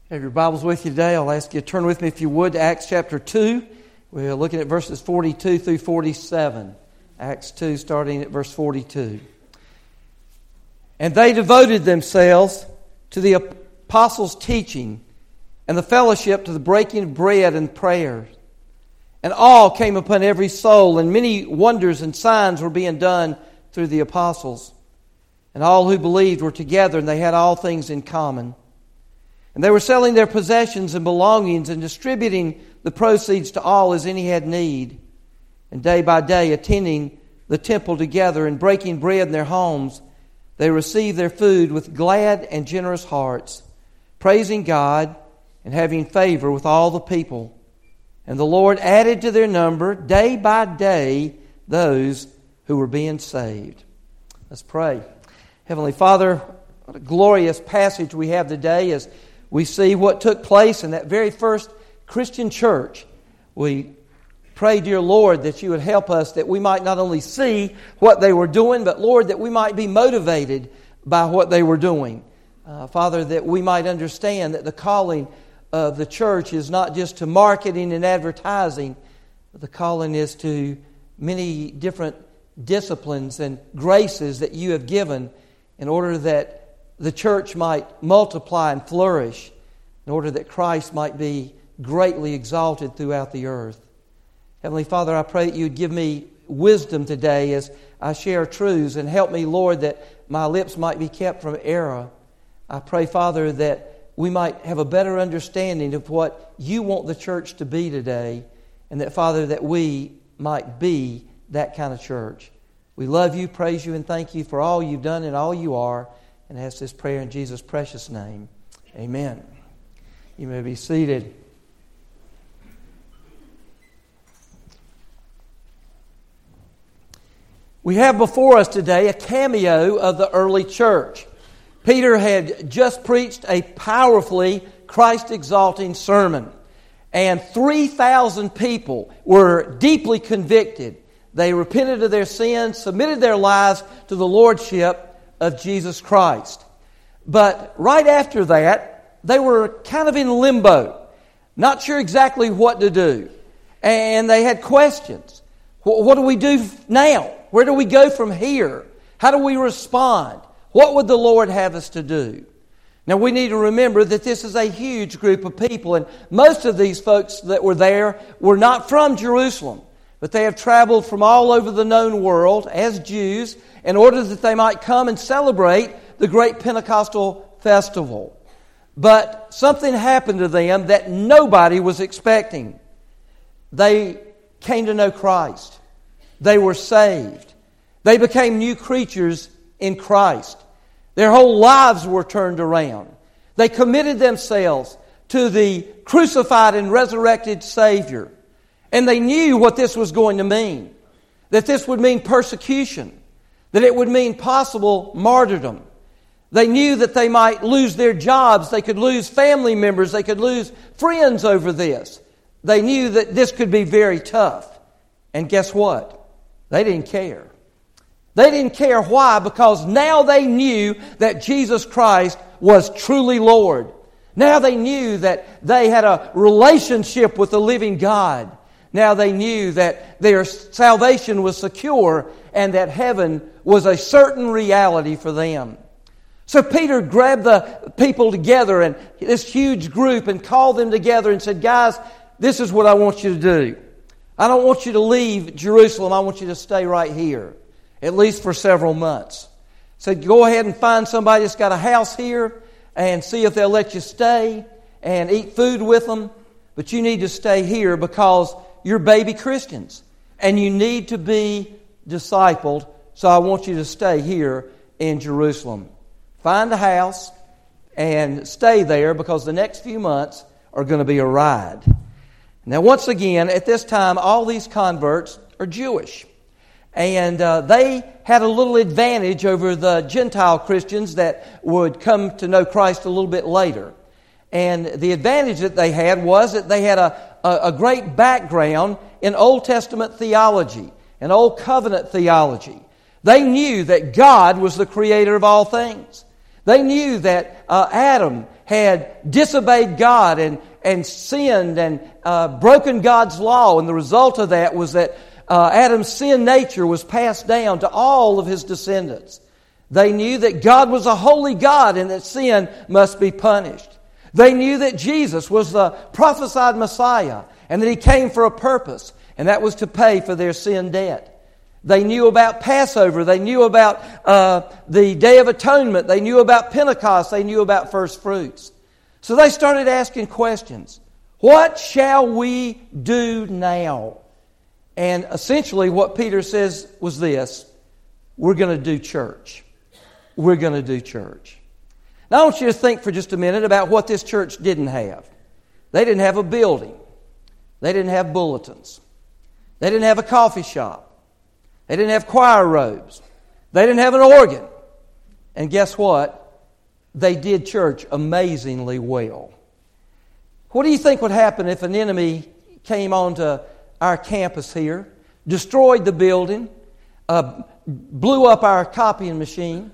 Have your Bibles with you today. I'll ask you to turn with me, if you would, to Acts chapter 2. We're looking at verses 42 through 47. Acts 2, starting at verse 42. And they devoted themselves to the apostles' teaching and the fellowship, to the breaking of bread and prayer. And awe came upon every soul, and many wonders and signs were being done through the apostles. And all who believed were together, and they had all things in common. And they were selling their possessions and belongings and distributing the proceeds to all as any had need. And day by day, attending the temple together and breaking bread in their homes, they received their food with glad and generous hearts, praising God and having favor with all the people. And the Lord added to their number day by day those who were being saved. Let's pray. Heavenly Father, what a glorious passage we have today as we see what took place in that very first Christian church. We pray, dear Lord, that you would help us, that we might not only see what they were doing, but Lord, that we might be motivated by what they were doing. Father, that we might understand that the calling of the church is not just to marketing and advertising, but the calling is to many different disciplines and graces that you have given in order that the church might multiply and flourish, in order that Christ might be greatly exalted throughout the earth. Heavenly Father, I pray that you would give me wisdom today as I share truths, and help me, Lord, that my lips might be kept from error. I pray, Father, that we might have a better understanding of what you want the church to be today, and that, Father, that we might be that kind of church. We love you, praise you, and thank you for all you've done and all you are, and ask this prayer in Jesus' precious name. Amen. You may be seated. We have before us today a cameo of the early church. Peter had just preached a powerfully Christ-exalting sermon, and 3,000 people were deeply convicted. They repented of their sins, submitted their lives to the lordship of Jesus Christ. But right after that, they were kind of in limbo, not sure exactly what to do. And they had questions. What do we do now? Where do we go from here? How do we respond? What would the Lord have us to do? Now, we need to remember that this is a huge group of people, and most of these folks that were there were not from Jerusalem, but they have traveled from all over the known world as Jews in order that they might come and celebrate the great Pentecostal festival. But something happened to them that nobody was expecting. They came to know Christ. They were saved. They became new creatures in Christ. Their whole lives were turned around. They committed themselves to the crucified and resurrected Savior. And they knew what this was going to mean. That this would mean persecution. That it would mean possible martyrdom. They knew that they might lose their jobs. They could lose family members. They could lose friends over this. They knew that this could be very tough. And guess what? They didn't care. They didn't care. Why? Because now they knew that Jesus Christ was truly Lord. Now they knew that they had a relationship with the living God. Now they knew that their salvation was secure and that heaven was a certain reality for them. So Peter grabbed the people together, and this huge group, and called them together and said, guys, this is what I want you to do. I don't want you to leave Jerusalem. I want you to stay right here, at least for several months. Said, go ahead and find somebody that's got a house here and see if they'll let you stay and eat food with them. But you need to stay here because you're baby Christians and you need to be discipled. So I want you to stay here in Jerusalem. Find a house and stay there because the next few months are going to be a ride. Now, once again, at this time, all these converts are Jewish. And they had a little advantage over the Gentile Christians that would come to know Christ a little bit later. And the advantage that they had was that they had a great background in Old Testament theology and Old Covenant theology. They knew that God was the creator of all things. They knew that Adam had disobeyed God and sinned and broken God's law. And the result of that was that Adam's sin nature was passed down to all of his descendants. They knew that God was a holy God and that sin must be punished. They knew that Jesus was the prophesied Messiah and that He came for a purpose, and that was to pay for their sin debt. They knew about Passover. They knew about the Day of Atonement. They knew about Pentecost. They knew about first fruits. So they started asking questions. What shall we do now? And essentially what Peter says was this: we're going to do church. We're going to do church. Now I want you to think for just a minute about what this church didn't have. They didn't have a building. They didn't have bulletins. They didn't have a coffee shop. They didn't have choir robes. They didn't have an organ. And guess what? They did church amazingly well. What do you think would happen if an enemy came onto our campus here, destroyed the building, blew up our copying machine,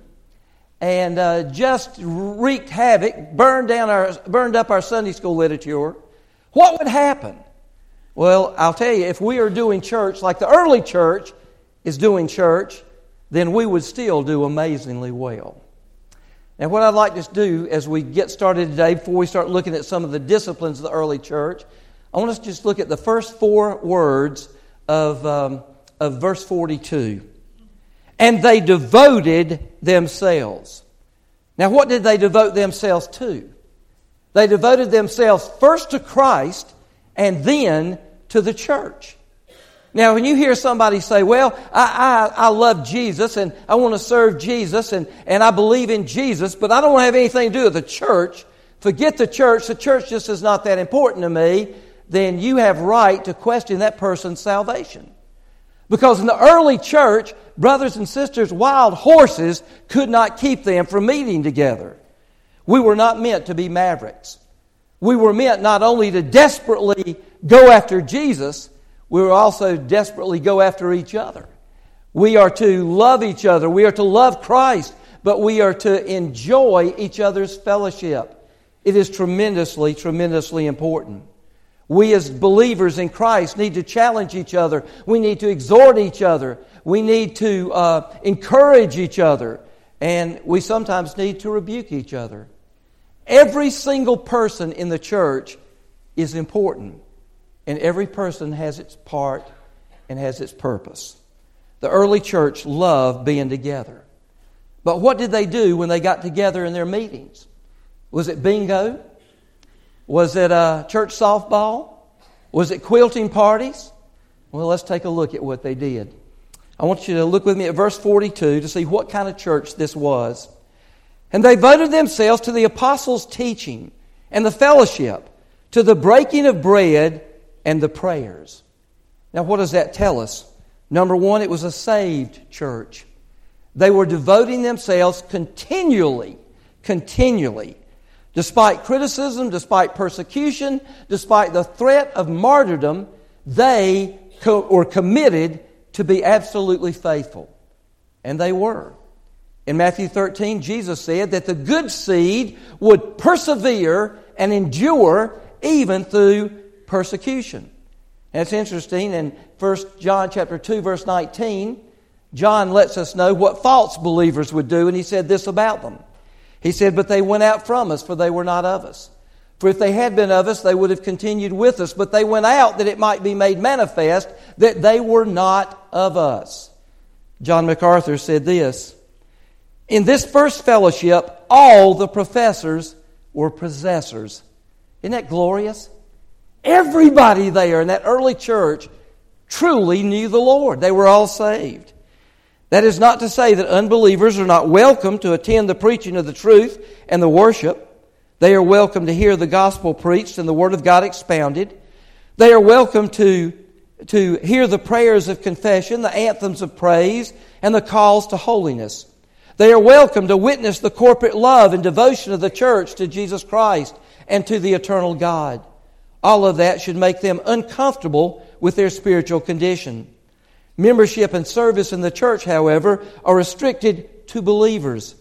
and just wreaked havoc, burned up our Sunday school literature? What would happen? Well, I'll tell you, if we are doing church like the early church is doing church, then we would still do amazingly well. Now, what I'd like to do as we get started today, before we start looking at some of the disciplines of the early church, I want us to just look at the first 4 words of verse 42. And they devoted themselves. Now, what did they devote themselves to? They devoted themselves first to Christ and then to the church. Now, when you hear somebody say, well, I love Jesus and I want to serve Jesus and I believe in Jesus, but I don't want to have anything to do with the church, forget the church just is not that important to me, then you have right to question that person's salvation. Because in the early church, brothers and sisters, wild horses could not keep them from meeting together. We were not meant to be mavericks. We were meant not only to desperately go after Jesus, we were also desperately go after each other. We are to love each other. We are to love Christ, but we are to enjoy each other's fellowship. It is tremendously, tremendously important. We as believers in Christ need to challenge each other. We need to exhort each other. We need to encourage each other. And we sometimes need to rebuke each other. Every single person in the church is important. And every person has its part and has its purpose. The early church loved being together. But what did they do when they got together in their meetings? Was it bingo? Was it church softball? Was it quilting parties? Well, let's take a look at what they did. I want you to look with me at verse 42 to see what kind of church this was. And they devoted themselves to the apostles' teaching and the fellowship, to the breaking of bread and the prayers. Now, what does that tell us? Number one, it was a saved church. They were devoting themselves continually, despite criticism, despite persecution, despite the threat of martyrdom, they were committed to be absolutely faithful. And they were. In Matthew 13, Jesus said that the good seed would persevere and endure even through persecution. And it's interesting, in 1 John chapter 2, verse 19, John lets us know what false believers would do, and he said this about them. He said, but they went out from us, for they were not of us. For if they had been of us, they would have continued with us. But they went out that it might be made manifest that they were not of us. John MacArthur said this, in this first fellowship, all the professors were possessors. Isn't that glorious? Everybody there in that early church truly knew the Lord. They were all saved. That is not to say that unbelievers are not welcome to attend the preaching of the truth and the worship. They are welcome to hear the gospel preached and the Word of God expounded. They are welcome to hear the prayers of confession, the anthems of praise, and the calls to holiness. They are welcome to witness the corporate love and devotion of the church to Jesus Christ and to the eternal God. All of that should make them uncomfortable with their spiritual condition. Membership and service in the church, however, are restricted to believers.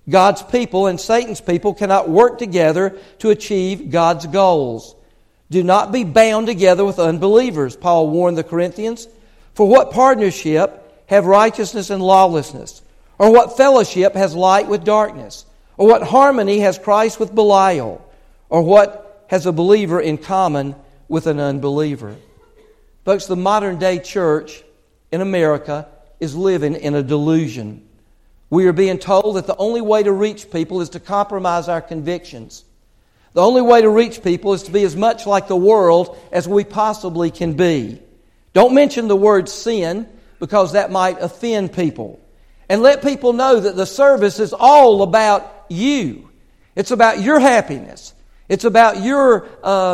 God's people and Satan's people cannot work together to achieve God's goals. Do not be bound together with unbelievers, Paul warned the Corinthians. For what partnership have righteousness and lawlessness? Or what fellowship has light with darkness? Or what harmony has Christ with Belial? Or what has a believer in common with an unbeliever? Folks, the modern day church in America is living in a delusion. We are being told that the only way to reach people is to compromise our convictions. The only way to reach people is to be as much like the world as we possibly can be. Don't mention the word sin, because that might offend people. And let people know that the service is all about you. It's about your happiness. It's about your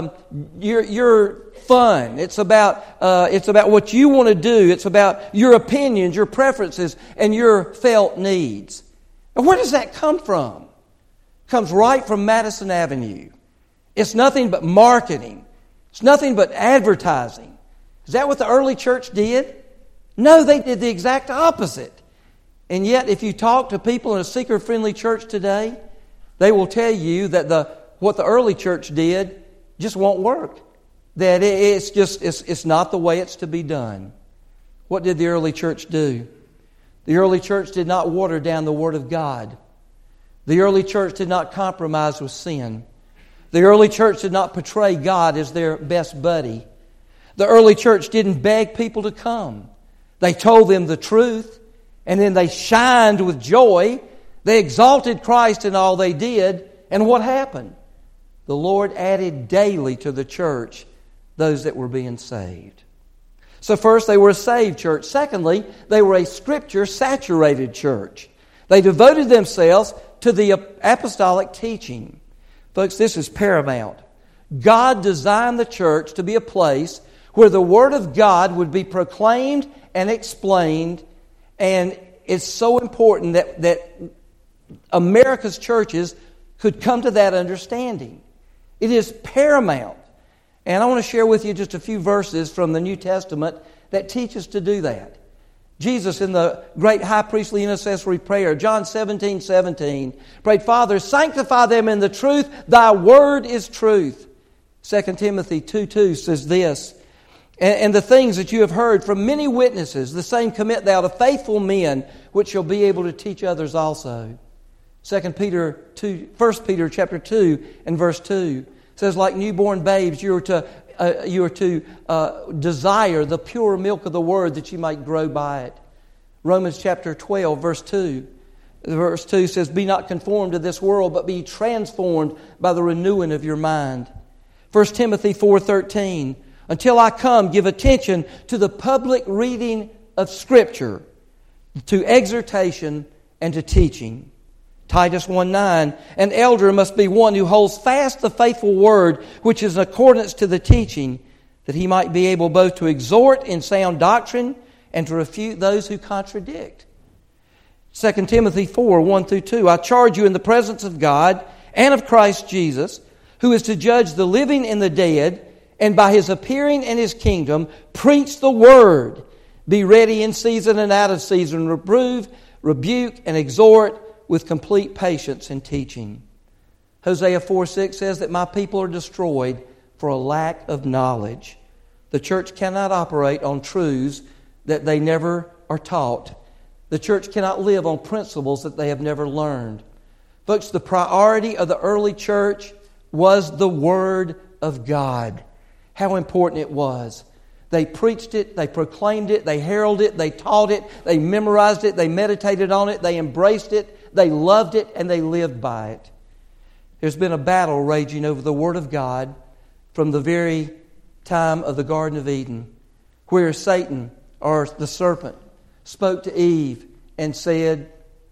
fun. It's about what you want to do. It's about your opinions, your preferences, and your felt needs. And where does that come from? It comes right from Madison Avenue. It's nothing but marketing. It's nothing but advertising. Is that what the early church did? No, they did the exact opposite. And yet, if you talk to people in a seeker-friendly church today, they will tell you that what the early church did just won't work. That it's not the way it's to be done. What did the early church do? The early church did not water down the Word of God. The early church did not compromise with sin. The early church did not portray God as their best buddy. The early church didn't beg people to come. They told them the truth, and then they shined with joy. They exalted Christ in all they did, and what happened? The Lord added daily to the church those that were being saved. So first, they were a saved church. Secondly, they were a Scripture-saturated church. They devoted themselves to the apostolic teaching. Folks, this is paramount. God designed the church to be a place where the Word of God would be proclaimed and explained, and it's so important that America's churches could come to that understanding. It is paramount. And I want to share with you just a few verses from the New Testament that teach us to do that. Jesus, in the great high priestly intercessory prayer, John 17:17, prayed, Father, sanctify them in the truth. Thy word is truth. 2 Timothy 2:2 says this, and the things that you have heard from many witnesses, the same commit thou to faithful men, which shall be able to teach others also. 1 Peter chapter 2 and verse 2 says, like newborn babes, you are to desire the pure milk of the Word that you might grow by it. Romans chapter 12, verse 2. Verse 2 says, be not conformed to this world, but be transformed by the renewing of your mind. 1 Timothy 4:13. Until I come, give attention to the public reading of Scripture, to exhortation and to teaching. Titus 1:9, an elder must be one who holds fast the faithful word, which is in accordance to the teaching, that he might be able both to exhort in sound doctrine and to refute those who contradict. 2 Timothy 4:1-2, I charge you in the presence of God and of Christ Jesus, who is to judge the living and the dead, and by His appearing in His kingdom, preach the word. Be ready in season and out of season, reprove, rebuke, and exhort with complete patience and teaching. Hosea 4:6 says that my people are destroyed for a lack of knowledge. The church cannot operate on truths that they never are taught. The church cannot live on principles that they have never learned. Folks, the priority of the early church was the Word of God. How important it was. They preached it, they proclaimed it, they heralded it, they taught it, they memorized it, they meditated on it, they embraced it, they loved it, and they lived by it. There's been a battle raging over the Word of God from the very time of the Garden of Eden, where Satan, or the serpent, spoke to Eve and said,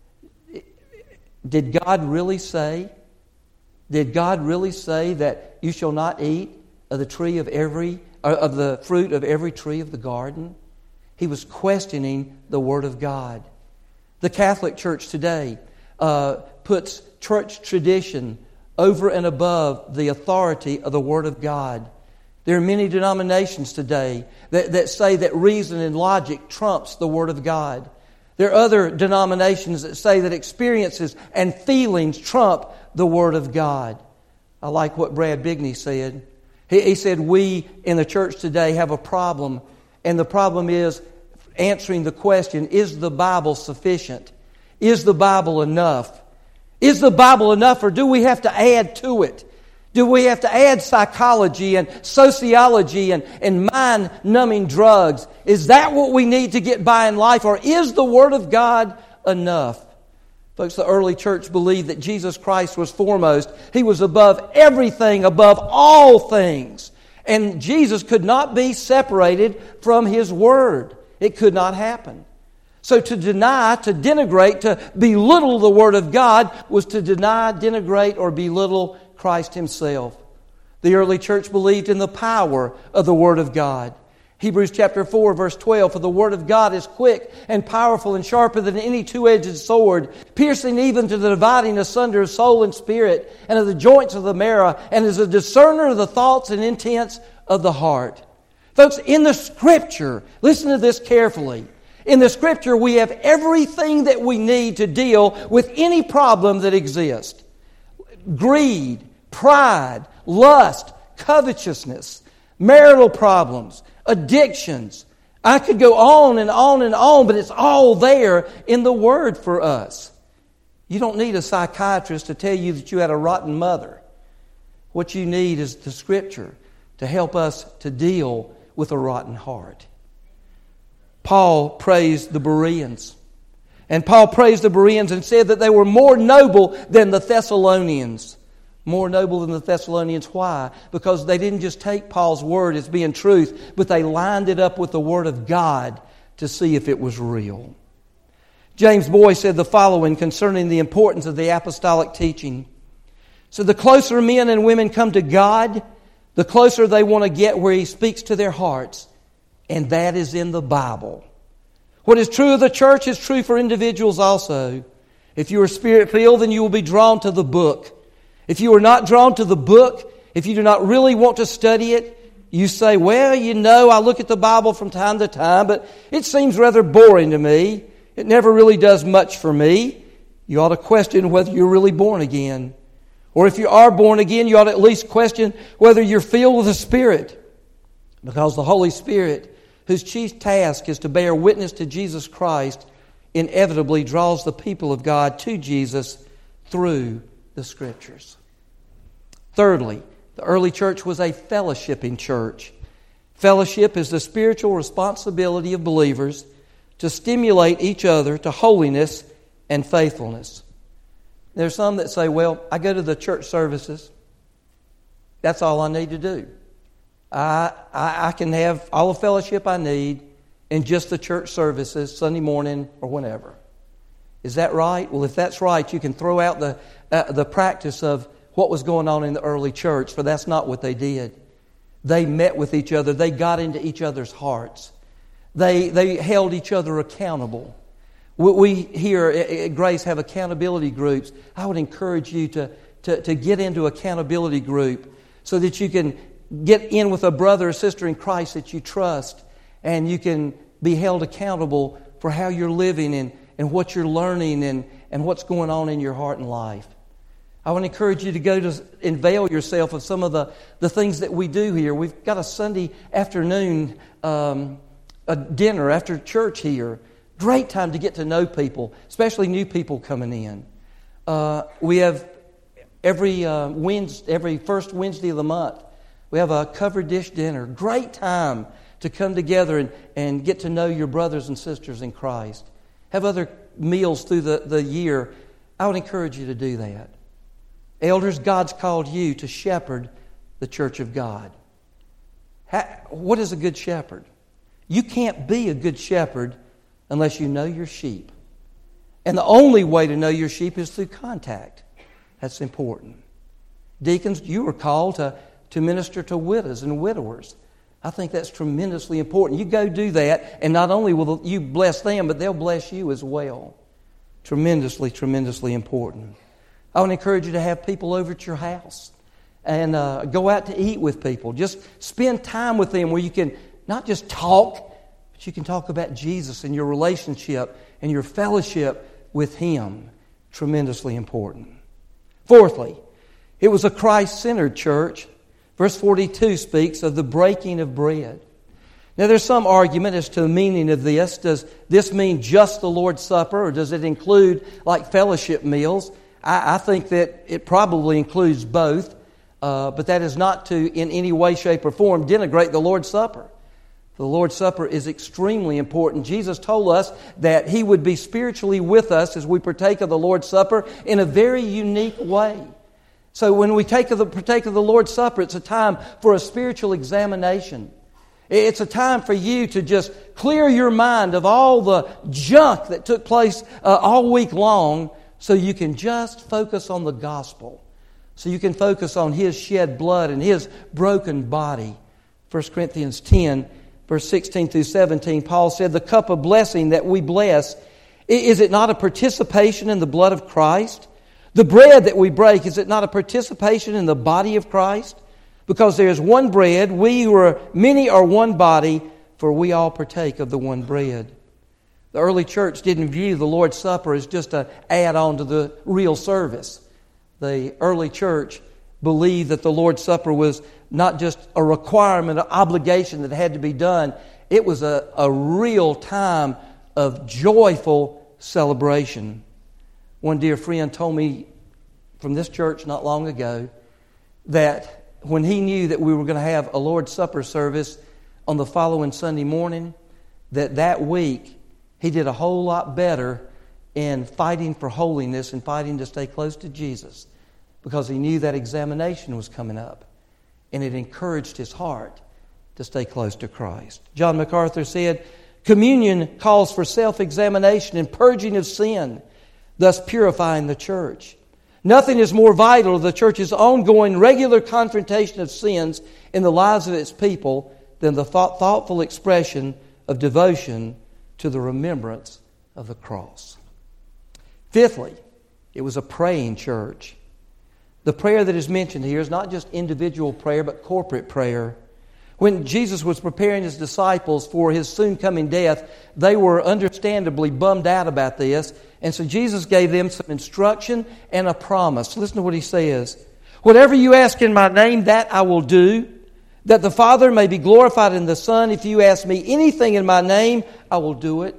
Did God really say that you shall not eat of the fruit of every tree of the garden? He was questioning the Word of God. The Catholic Church today puts church tradition over and above the authority of the Word of God. There are many denominations today that say that reason and logic trumps the Word of God. There are other denominations that say that experiences and feelings trump the Word of God. I like what Brad Bigney said. He said, we in the church today have a problem, and the problem is answering the question, is the Bible sufficient? Is the Bible enough? Is the Bible enough, or do we have to add to it? Do we have to add psychology and sociology and mind-numbing drugs? Is that what we need to get by in life, or is the Word of God enough? Folks, the early church believed that Jesus Christ was foremost. He was above everything, above all things. And Jesus could not be separated from His Word. It could not happen. So to deny, to denigrate, to belittle the Word of God was to deny, denigrate, or belittle Christ Himself. The early church believed in the power of the Word of God. Hebrews chapter 4, verse 12, for the Word of God is quick and powerful and sharper than any two-edged sword, piercing even to the dividing asunder of soul and spirit, and of the joints of the marrow, and is a discerner of the thoughts and intents of the heart. Folks, in the Scripture, listen to this carefully. In the Scripture, we have everything that we need to deal with any problem that exists. Greed, pride, lust, covetousness, marital problems, addictions. I could go on and on and on, but it's all there in the Word for us. You don't need a psychiatrist to tell you that you had a rotten mother. What you need is the Scripture to help us to deal with a rotten heart. Paul praised the Bereans. And Paul praised the Bereans and said that they were more noble than the Thessalonians. More noble than the Thessalonians. Why? Because they didn't just take Paul's word as being truth, but they lined it up with the Word of God to see if it was real. James Boyce said the following concerning the importance of the apostolic teaching. So the closer men and women come to God, the closer they want to get where He speaks to their hearts. And that is in the Bible. What is true of the church is true for individuals also. If you are Spirit-filled, then you will be drawn to the book. If you are not drawn to the book, if you do not really want to study it, you say, well, I look at the Bible from time to time, but it seems rather boring to me. It never really does much for me. You ought to question whether you're really born again. Or if you are born again, you ought to at least question whether you're filled with the Spirit. Because the Holy Spirit, whose chief task is to bear witness to Jesus Christ, inevitably draws the people of God to Jesus through the Scriptures. Thirdly, the early church was a fellowshipping church. Fellowship is the spiritual responsibility of believers to stimulate each other to holiness and faithfulness. There are some that say, well, I go to the church services. That's all I need to do. I can have all the fellowship I need in just the church services, Sunday morning or whenever. Is that right? Well, if that's right, you can throw out the practice of what was going on in the early church, for that's not what they did. They met with each other. They got into each other's hearts. They held each other accountable. We here at Grace have accountability groups. I would encourage you to get into accountability group so that you can get in with a brother or sister in Christ that you trust, and you can be held accountable for how you're living and what you're learning and what's going on in your heart and life. I would encourage you to go to avail yourself of some of the things that we do here. We've got a Sunday afternoon a dinner after church here. Great time to get to know people, especially new people coming in. We have every first Wednesday of the month, we have a covered dish dinner. Great time to come together and get to know your brothers and sisters in Christ. Have other meals through the year. I would encourage you to do that. Elders, God's called you to shepherd the church of God. What is a good shepherd? You can't be a good shepherd unless you know your sheep. And the only way to know your sheep is through contact. That's important. Deacons, you are called to minister to widows and widowers. I think that's tremendously important. You go do that, and not only will you bless them, but they'll bless you as well. Tremendously, tremendously important. I would encourage you to have people over at your house and go out to eat with people. Just spend time with them where you can not just talk, but you can talk about Jesus and your relationship and your fellowship with Him. Tremendously important. Fourthly, it was a Christ-centered church. Verse 42 speaks of the breaking of bread. Now, there's some argument as to the meaning of this. Does this mean just the Lord's Supper, or does it include like fellowship meals? I think that it probably includes both, but that is not to, in any way, shape, or form, denigrate the Lord's Supper. The Lord's Supper is extremely important. Jesus told us that He would be spiritually with us as we partake of the Lord's Supper in a very unique way. So when we partake of the Lord's Supper, it's a time for a spiritual examination. It's a time for you to just clear your mind of all the junk that took place all week long, so you can just focus on the gospel. So you can focus on His shed blood and His broken body. 1 Corinthians 10, verse 16 through 17, Paul said, "The cup of blessing that we bless, is it not a participation in the blood of Christ? The bread that we break, is it not a participation in the body of Christ? Because there is one bread, we who are many are one body, for we all partake of the one bread." The early church didn't view the Lord's Supper as just an add-on to the real service. The early church believed that the Lord's Supper was not just a requirement, an obligation that had to be done. It was a real time of joyful celebration. One dear friend told me from this church not long ago that when he knew that we were going to have a Lord's Supper service on the following Sunday morning, that week he did a whole lot better in fighting for holiness and fighting to stay close to Jesus, because he knew that examination was coming up, and it encouraged his heart to stay close to Christ. John MacArthur said, "Communion calls for self-examination and purging of sin, thus purifying the church. Nothing is more vital to the church's ongoing regular confrontation of sins in the lives of its people than the thoughtful expression of devotion to the remembrance of the cross." Fifthly, it was a praying church. The prayer that is mentioned here is not just individual prayer, but corporate prayer. When Jesus was preparing His disciples for His soon-coming death, they were understandably bummed out about this. And so Jesus gave them some instruction and a promise. Listen to what He says. "Whatever you ask in my name, that I will do, that the Father may be glorified in the Son. If you ask me anything in my name, I will do it."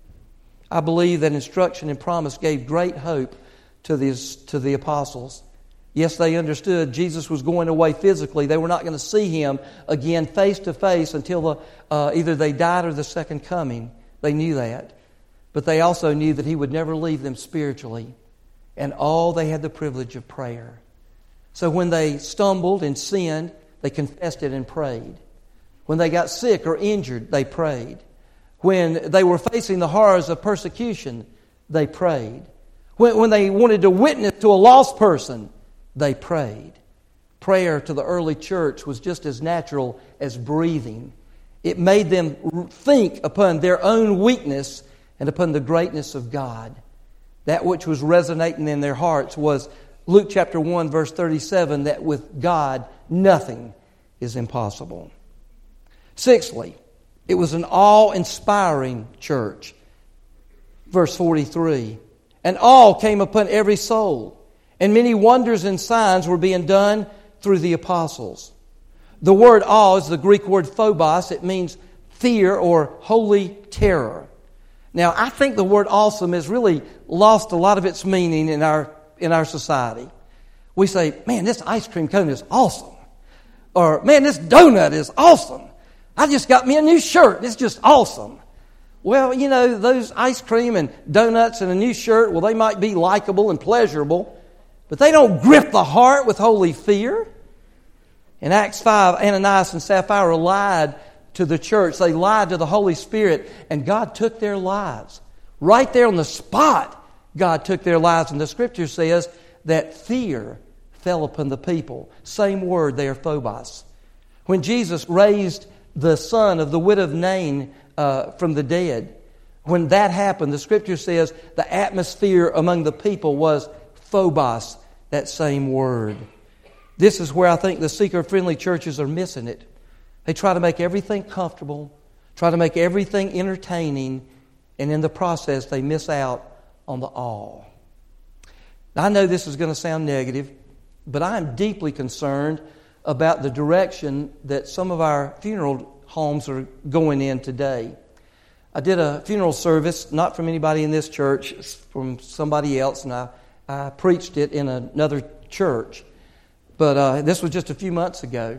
I believe that instruction and promise gave great hope to the apostles. Yes, they understood Jesus was going away physically. They were not going to see Him again face to face until either they died or the second coming. They knew that. But they also knew that He would never leave them spiritually. And all they had the privilege of prayer. So when they stumbled and sinned, they confessed it and prayed. When they got sick or injured, they prayed. When they were facing the horrors of persecution, they prayed. When they wanted to witness to a lost person, they prayed. Prayer to the early church was just as natural as breathing. It made them think upon their own weakness and upon the greatness of God. That which was resonating in their hearts was Luke chapter 1, verse 37, that with God nothing is impossible. Sixthly, it was an awe-inspiring church. Verse 43, "And awe came upon every soul, and many wonders and signs were being done through the apostles." The word awe is the Greek word phobos. It means fear or holy terror. Now, I think the word awesome has really lost a lot of its meaning in our society. We say, "Man, this ice cream cone is awesome." Or, "Man, this donut is awesome. I just got me a new shirt. It's just awesome." Well, you know, those ice cream and donuts and a new shirt, well, they might be likable and pleasurable, but they don't grip the heart with holy fear. In Acts 5, Ananias and Sapphira lied to the church. They lied to the Holy Spirit, and God took their lives. Right there on the spot, God took their lives. And the Scripture says that fear fell upon the people. Same word there, phobos. When Jesus raised the son of the widow of Nain from the dead, when that happened, the Scripture says the atmosphere among the people was phobos, that same word. This is where I think the seeker-friendly churches are missing it. They try to make everything comfortable, try to make everything entertaining, and in the process they miss out on the awe. Now, I know this is going to sound negative, but I am deeply concerned about the direction that some of our funeral homes are going in today. I did a funeral service, not from anybody in this church, from somebody else, and I preached it in another church. But this was just a few months ago.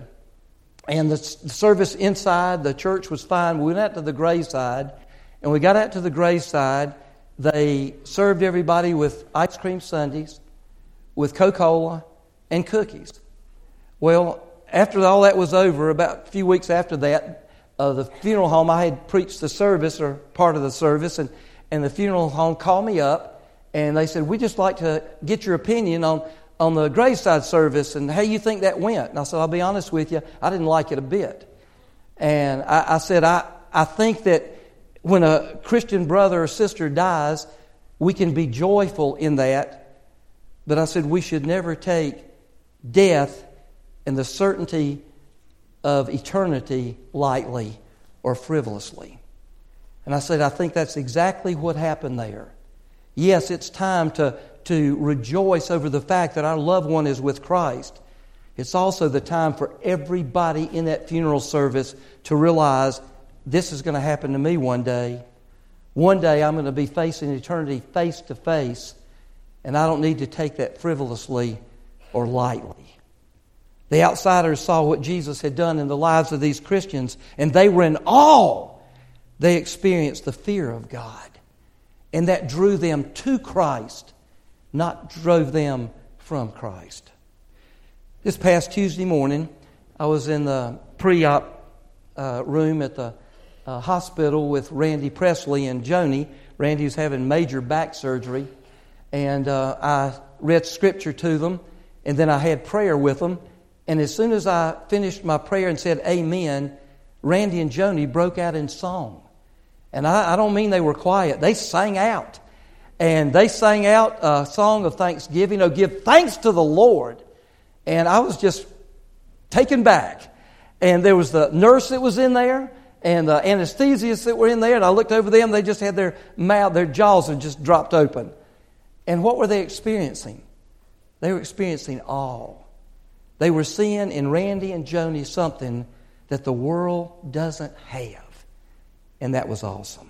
And the service inside the church was fine. We went out to the graveside, and we got out to the graveside. They served everybody with ice cream sundaes, with Coca-Cola, and cookies. Well, after all that was over, about a few weeks after that, the funeral home, I had preached the service, or part of the service, and the funeral home called me up, and they said, we'd just like to get your opinion on the graveside service and how you think that went. And I said, I'll be honest with you, I didn't like it a bit. And I said, I think that when a Christian brother or sister dies, we can be joyful in that. But I said, we should never take death and the certainty of eternity lightly or frivolously. And I said, I think that's exactly what happened there. Yes, it's time to rejoice over the fact that our loved one is with Christ. It's also the time for everybody in that funeral service to realize this is going to happen to me one day. One day I'm going to be facing eternity face to face, and I don't need to take that frivolously or lightly. The outsiders saw what Jesus had done in the lives of these Christians, and they were in awe. They experienced the fear of God, and that drew them to Christ, not drove them from Christ. This past Tuesday morning, I was in the pre-op room at the hospital with Randy Presley and Joni. Randy was having major back surgery, and I read Scripture to them, and then I had prayer with them. And as soon as I finished my prayer and said amen, Randy and Joni broke out in song. And I don't mean they were quiet. They sang out. And they sang out a song of thanksgiving. Oh, give thanks to the Lord. And I was just taken back. And there was the nurse that was in there and the anesthesists that were in there. And I looked over them. They just had their mouth, their jaws had just dropped open. And what were they experiencing? They were experiencing awe. They were seeing in Randy and Joni something that the world doesn't have. And that was awesome.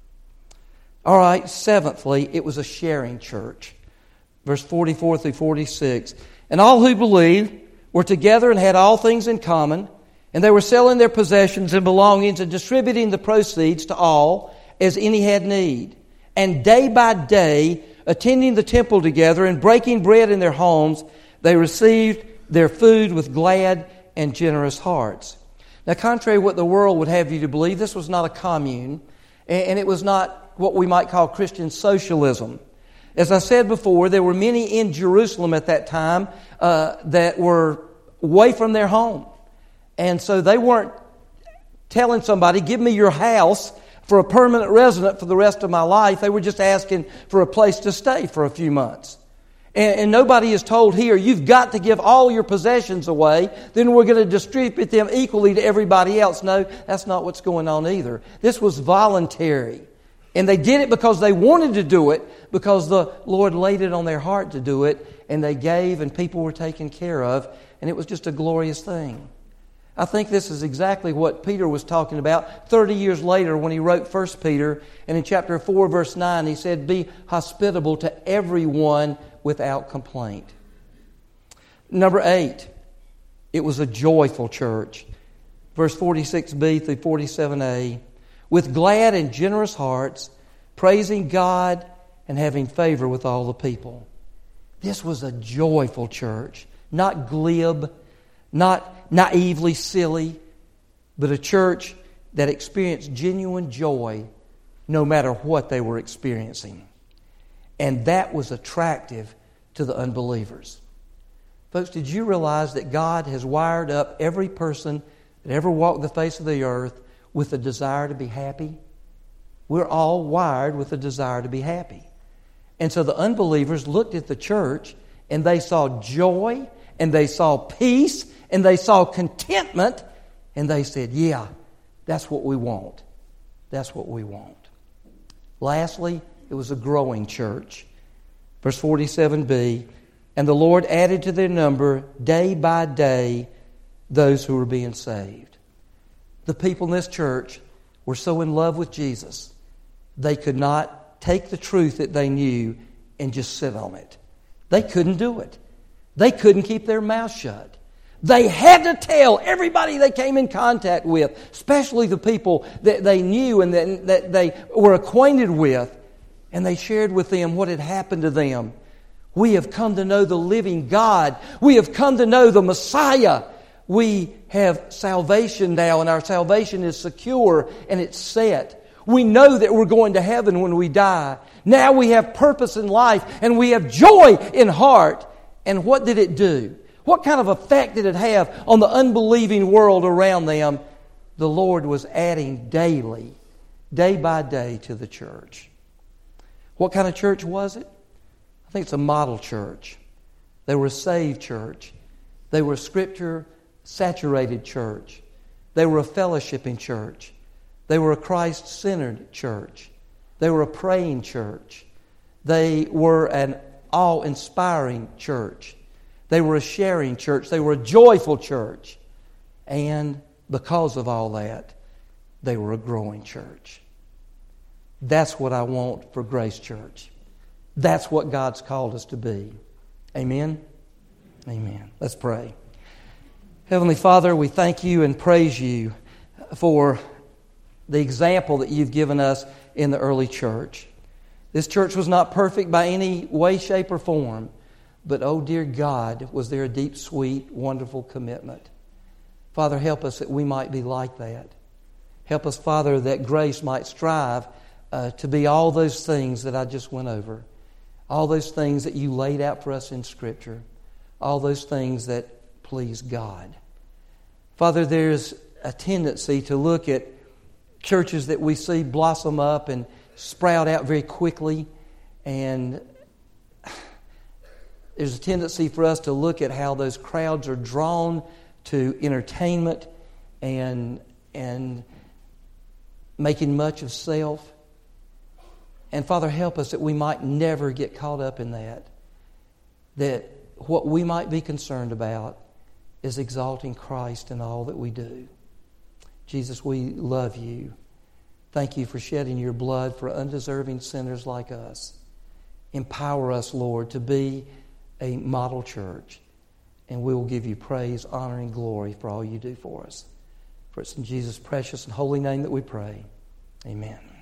All right, seventhly, it was a sharing church. Verse 44 through 46. And all who believed were together and had all things in common, and they were selling their possessions and belongings and distributing the proceeds to all as any had need. And day by day, attending the temple together and breaking bread in their homes, they received their food with glad and generous hearts. Now, contrary to what the world would have you to believe, this was not a commune, and it was not what we might call Christian socialism. As I said before, there were many in Jerusalem at that time that were away from their home. And so they weren't telling somebody, give me your house for a permanent resident for the rest of my life. They were just asking for a place to stay for a few months. And nobody is told here, you've got to give all your possessions away, then we're going to distribute them equally to everybody else. No, that's not what's going on either. This was voluntary. And they did it because they wanted to do it, because the Lord laid it on their heart to do it, and they gave and people were taken care of, and it was just a glorious thing. I think this is exactly what Peter was talking about 30 years later when he wrote 1 Peter, and in chapter 4, verse 9, he said, be hospitable to everyone without complaint. Number 8, it was a joyful church. Verse 46b through 47a, with glad and generous hearts, praising God and having favor with all the people. This was a joyful church, not glib, not naively silly, but a church that experienced genuine joy no matter what they were experiencing. And that was attractive to the unbelievers. Folks, did you realize that God has wired up every person that ever walked the face of the earth with a desire to be happy? We're all wired with a desire to be happy. And so the unbelievers looked at the church and they saw joy and they saw peace and they saw contentment and they said, yeah, that's what we want. That's what we want. Lastly, it was a growing church. Verse 47b, and the Lord added to their number day by day those who were being saved. The people in this church were so in love with Jesus, they could not take the truth that they knew and just sit on it. They couldn't do it. They couldn't keep their mouth shut. They had to tell everybody they came in contact with, especially the people that they knew and that they were acquainted with, and they shared with them what had happened to them. We have come to know the living God. We have come to know the Messiah. We have salvation now, and our salvation is secure and it's set. We know that we're going to heaven when we die. Now we have purpose in life and we have joy in heart. And what did it do? What kind of effect did it have on the unbelieving world around them? The Lord was adding daily, day by day, to the church. What kind of church was it? I think it's a model church. They were a saved church. They were a Scripture-saturated church. They were a fellowshipping church. They were a Christ-centered church. They were a praying church. They were an awe-inspiring church. They were a sharing church. They were a joyful church. And because of all that, they were a growing church. That's what I want for Grace Church. That's what God's called us to be. Amen? Amen. Let's pray. Heavenly Father, we thank you and praise you for the example that you've given us in the early church. This church was not perfect by any way, shape, or form. But, oh dear God, was there a deep, sweet, wonderful commitment. Father, help us that we might be like that. Help us, Father, that Grace might strive to be all those things that I just went over. All those things that you laid out for us in Scripture. All those things that please God. Father, there's a tendency to look at churches that we see blossom up and sprout out very quickly, and there's a tendency for us to look at how those crowds are drawn to entertainment and making much of self. And Father, help us that we might never get caught up in that. That what we might be concerned about is exalting Christ in all that we do. Jesus, we love you. Thank you for shedding your blood for undeserving sinners like us. Empower us, Lord, to be a model church. And we will give you praise, honor, and glory for all you do for us. For it's in Jesus' precious and holy name that we pray. Amen.